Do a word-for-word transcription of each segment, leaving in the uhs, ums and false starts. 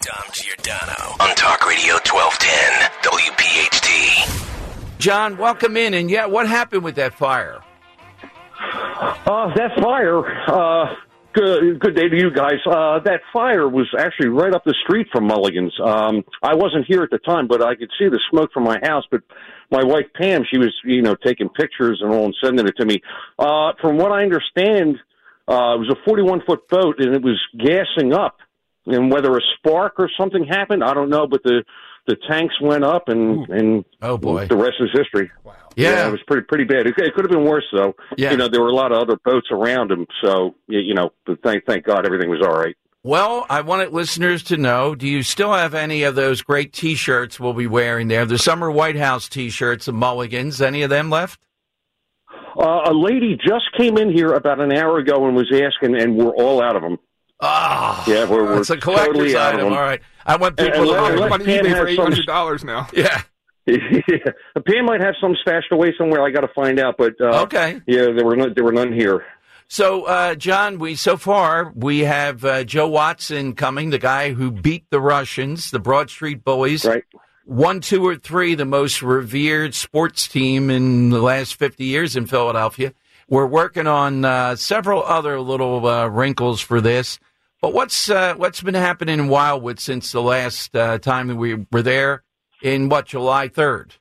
Dom Giordano on Talk Radio twelve ten W P H T. John, welcome in. And yeah, what happened with that fire? Uh, that fire, uh, good, good day to you guys. Uh, that fire was actually right up the street from Mulligan's. Um, I wasn't here at the time, but I could see the smoke from my house. But my wife, Pam, she was, you know, taking pictures and all and sending it to me. Uh, from what I understand, uh, it was a forty-one foot boat and it was gassing up. And whether a spark or something happened, I don't know, but the, the tanks went up, and, and oh boy, the rest is history. Wow. Yeah. yeah, it was pretty pretty bad. It, it could have been worse, though. Yeah. You know, there were a lot of other boats around him, so, you know, but thank, thank God everything was all right. Well, I wanted listeners to know, do you still have any of those great T-shirts we'll be wearing there? The Summer White House T-shirts of Mulligan's, any of them left? Uh, a lady just came in here about an hour ago and was asking, and we're all out of them. Oh, yeah, we're, we're it's a collector's totally out item. of them. All right. I want people and, to and learn. let, on eBay for eight hundred dollars some, now. Yeah. yeah. Pam might have some stashed away somewhere. I got to find out, but uh, okay. Yeah, there were no, there were none here. So, uh, John, we so far we have uh, Joe Watson coming, the guy who beat the Russians, the Broad Street Bullies. Right. One, two, or three, the most revered sports team in the last fifty years in Philadelphia. We're working on uh, several other little uh, wrinkles for this. But what's uh, what's been happening in Wildwood since the last uh, time that we were there in, what, July third?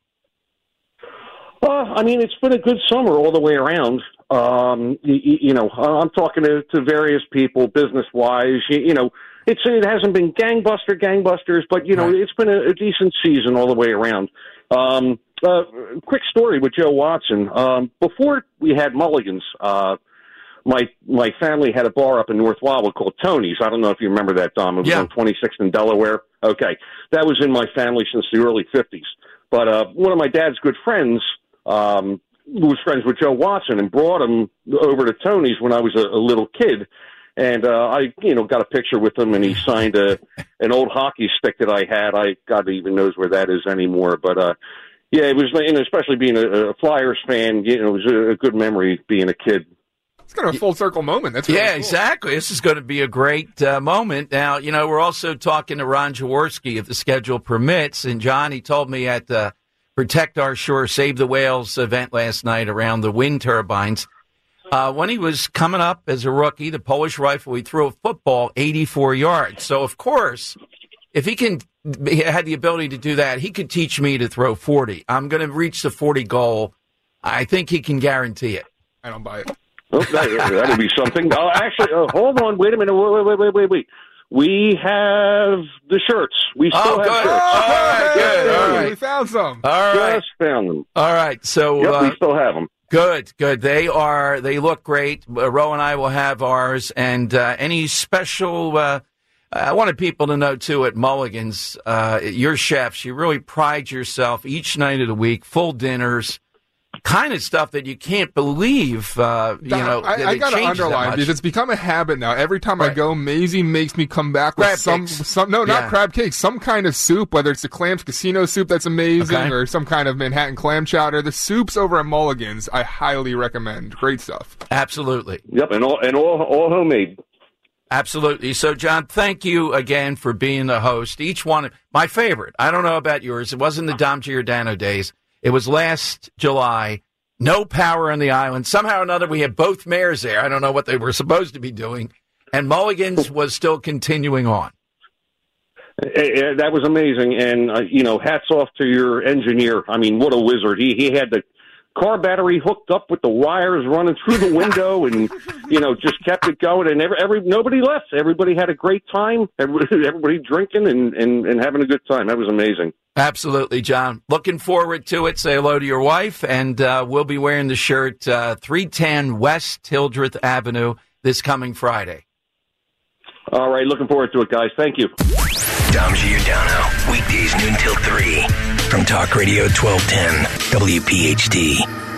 Uh, I mean, it's been a good summer all the way around. Um, you, you know, I'm talking to, to various people, business-wise. You, you know, it's it hasn't been gangbuster, gangbusters, but, you know, right. It's been a, a decent season all the way around. Um, uh, quick story with Joe Watson. Um, before we had Mulligan's, uh, my my family had a bar up in North Wildwood called Tony's. I don't know if you remember that, Dom. It was yeah. on twenty-sixth in Delaware. Okay. That was in my family since the early fifties. But uh, one of my dad's good friends um, was friends with Joe Watson and brought him over to Tony's when I was a, a little kid. And uh, I, you know, got a picture with him, and he signed a an old hockey stick that I had. I God even knows where that is anymore. But uh, yeah, it was, and especially being a, a Flyers fan, you know, it was a, a good memory being a kid. It's kind of a full circle moment. That's really yeah, cool. Exactly. This is going to be a great uh, moment. Now, you know, we're also talking to Ron Jaworski if the schedule permits. And John, he told me at the Protect Our Shore, Save the Whales event last night around the wind turbines. Uh, when he was coming up as a rookie, the Polish rifle, he threw a football eighty-four yards. So, of course, if he can, he had the ability to do that, he could teach me to throw forty. I'm going to reach the forty goal. I think he can guarantee it. I don't buy it. Oh, that, that'll be something. Oh, actually, uh, hold on. Wait a minute. Wait, wait, wait, wait, wait. We have the shirts. We still oh, have good. shirts. All right, good. All Hey, right. we found some. All right. Just found them. All right. So, Yep, uh, we still have them. Good, good. They are. They look great. Uh, Ro and I will have ours. And uh, any special. Uh, I wanted people to know too at Mulligan's, uh, your chefs, you really pride yourself each night of the week, full dinners, kind of stuff that you can't believe. Uh, you know, I, I got to underline because it's become a habit now. Every time right. I go, Maisie makes me come back with crab some, cakes. some. No, not yeah. crab cakes. Some kind of soup, whether it's the Clams Casino soup that's amazing, okay. or some kind of Manhattan clam chowder. The soups over at Mulligan's, I highly recommend. Great stuff. Absolutely. Yep, and all and all all homemade. Absolutely. So, John, thank you again for being the host. Each one, my favorite. I don't know about yours. It wasn't the Dom Giordano days. It was last July. No power on the island. Somehow or another, we had both mayors there. I don't know what they were supposed to be doing. And Mulligan's was still continuing on. That was amazing. And, uh, you know, hats off to your engineer. I mean, what a wizard. He he had the car battery hooked up with the wires running through the window and, you know, just kept it going. And every, every nobody left. Everybody had a great time. Everybody, everybody drinking and, and, and having a good time. That was amazing. Absolutely, John. Looking forward to it. Say hello to your wife, and uh, we'll be wearing the shirt uh, three ten West Hildreth Avenue this coming Friday. All right, looking forward to it, guys. Thank you. Dom Giordano, weekdays noon till three from Talk Radio twelve ten W P H T.